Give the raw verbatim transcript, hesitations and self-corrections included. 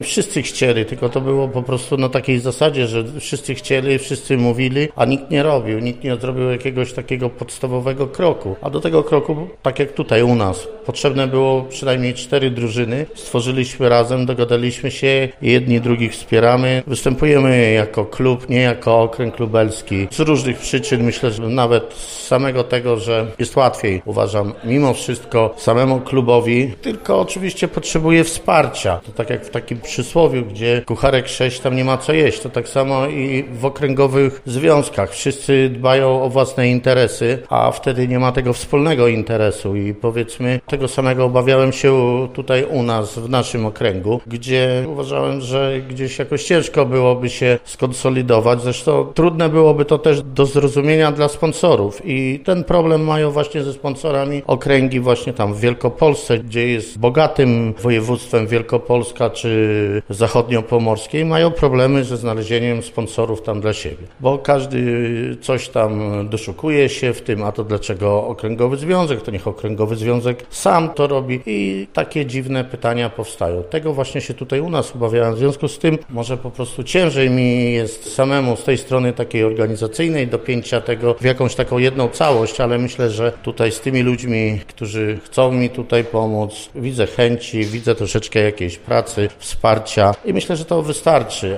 Wszyscy chcieli, tylko to było po prostu na takiej zasadzie, że wszyscy chcieli, wszyscy mówili, a nikt nie robił, nikt nie zrobił jakiegoś takiego podstawowego kroku. A do tego kroku, tak jak tutaj u nas, potrzebne było przynajmniej cztery drużyny. Stworzyliśmy razem, dogadaliśmy się, jedni drugich wspieramy. Występujemy jako klub, nie jako okręg lubelski. Z różnych przyczyn, myślę, że nawet z samego tego, że jest łatwiej, uważam, mimo wszystko samemu klubowi, tylko oczywiście potrzebuje wsparcia. To tak jak w takim przysłowiu, gdzie kucharek sześć, tam nie ma co jeść. To tak samo i w okręgowych związkach. Wszyscy dbają o własne interesy, a wtedy nie ma tego wspólnego interesu i powiedzmy, tego samego obawiałem się tutaj u nas, w naszym okręgu, gdzie uważałem, że gdzieś jakoś ciężko byłoby się skonsolidować. Zresztą trudne byłoby to też do zrozumienia dla sponsorów i ten problem mają właśnie ze sponsorami okręgi właśnie tam w Wielkopolsce, gdzie jest bogatym województwem Wielkopolska czy zachodniopomorskie, mają problemy ze znalezieniem sponsorów tam dla siebie, bo każdy coś tam doszukuje się w tym, a to dlaczego okręgowy związek, to niech okręgowy związek sam to robi i takie dziwne pytania powstają. Tego właśnie się tutaj u nas obawiałem. W związku z tym może po prostu ciężej mi jest samemu z tej strony takiej organizacyjnej dopięcia tego w jakąś taką jedną całość, ale myślę, że tutaj z tymi ludźmi, którzy chcą mi tutaj pomóc, widzę chęci, widzę troszeczkę jakiejś pracy, wsparcia i myślę, że to wystarczy.